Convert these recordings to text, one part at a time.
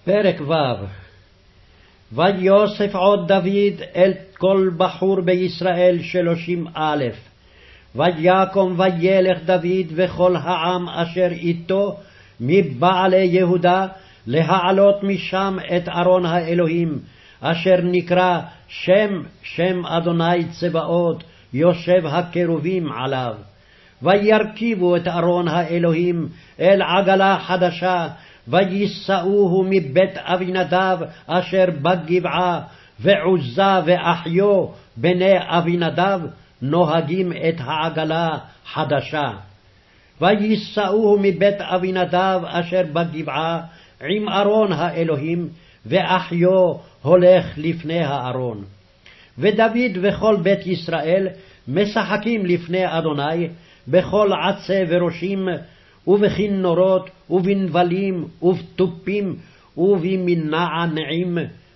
פרק ו' ויוסף עוד דוד אל כל בחור בישראל 30,000. ויקום וילך דוד וכל העם אשר איתו מבעלי יהודה להעלות משם את ארון האלוהים, אשר נקרא שם אדוני צבאות, יושב הקרובים עליו. וירכיבו את ארון האלוהים אל עגלה חדשה, ויישאוהו מבית אבינדב אשר בגבעה, ועוזה ואחיו בני אבינדב נוהגים את העגלה חדשה. ויישאוהו מבית אבינדב אשר בגבעה עם ארון האלוהים, ואחיו הולך לפני הארון. ודוד וכל בית ישראל משחקים לפני אדוני בכל עצי וראשים, ובכינורות, ובנבלים, ובתופים, ובמנענעים,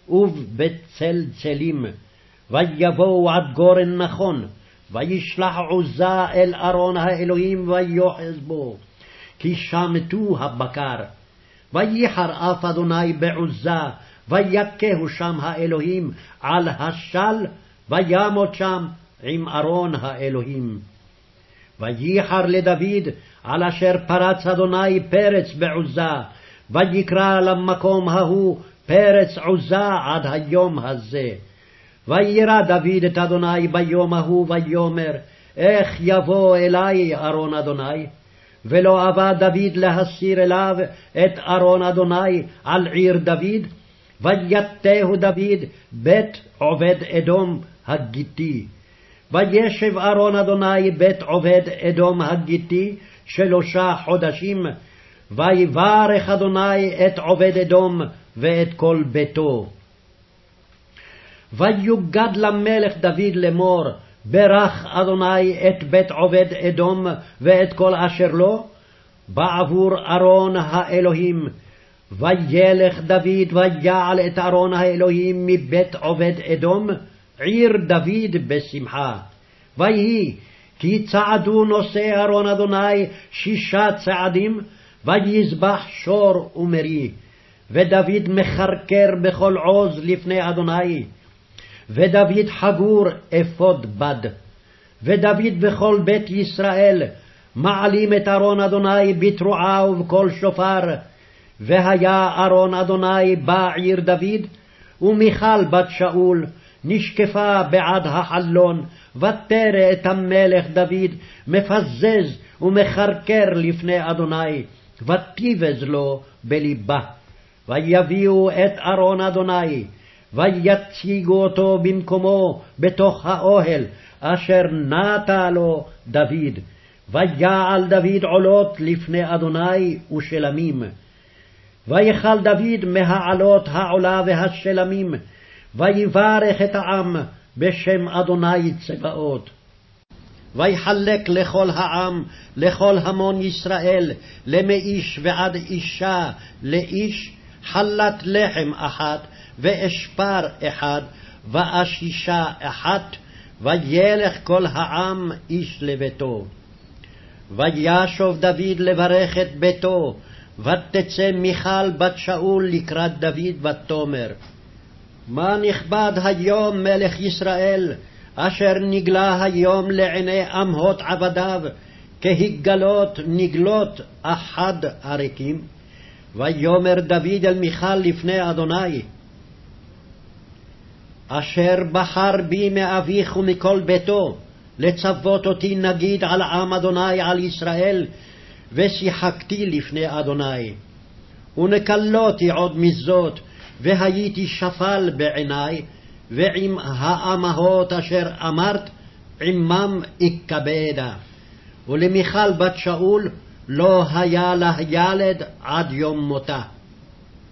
ובצלצלים. ויבואו עד גורן נכון, וישלח עוזה אל ארון האלוהים, ויוחז בו, כי שמטו הבקר. וייחר אף אדוני בעוזה, ויכהו שם האלוהים על השל, וימות שם עם ארון האלוהים. וייחר לדוד על אשר פרץ אדוני פרץ בעוזה, ויקרא למקום ההוא פרץ עוזה עד היום הזה. וירא דוד את אדוני ביום ההוא, ויאמר, איך יבוא אלי ארון אדוני? ולא אבא דוד להסיר אליו את ארון אדוני על עיר דוד. ויתהו דוד בית עובד אדום הגיתי. וישב ארון אדוני בית עובד אדום הגיתי 3 חודשים, ויברך אדוני את עובד אדום ואת כל ביתו. ויוגד למלך דוד לאמור, ברך אדוני את בית עובד אדום ואת כל אשר לו, בעבור ארון האלוהים. וילך דוד ויעל את ארון האלוהים מבית עובד אדום, עיר דוד בשמחה. ויהי כי צעדו נושאי ארון אדוני 6 צעדים, ויזבח שור ומרי. ודוד מחרקר בכל עוז לפני אדוני, ודוד חגור אפוד בד. ודוד וכל בית ישראל מעלים את ארון אדוני בתרועה ובקול שופר. והיה ארון אדוני בעיר דוד, ומיכל בת שאול נשקפה בעד החלון, ותרא את המלך דוד מפזז ומחרקר לפני אדוני, ותיבז לו בלבה. ויביאו את ארון אדוני, ויציגו אותו במקומו בתוך האוהל אשר נטע לו דוד. ויעל דוד עולות לפני אדוני ושלמים. ויכל דוד מהעלות העולה והשלמים, ויברך את העם בשם אדוני צבאות. ויחלק לכל העם, לכל המון ישראל, למאיש ועד אישה, לאיש חלת לחם אחת, ואשפר אחד, ואשישה אחת, וילך כל העם איש לביתו. וישוב דוד לברך את ביתו, ותצא מיכל בת שאול לקראת דוד ותאמר, מה נכבד היום מלך ישראל, אשר נגלה היום לעיני אמהות עבדיו, כהגלות נגלות אחד הריקים? ויאמר דוד אל מיכל לפני אדוני, אשר בחר בי מאביך ומכל ביתו, לצוות אותי נגיד על עם אדוני על ישראל, ושיחקתי לפני אדוני. ונקלותי עוד מזאת, והייתי שפל בעיני, ועם האמהות אשר אמרת, עמם אכבדה. ולמיכל בת שאול לא היה לה ילד עד יום מותה.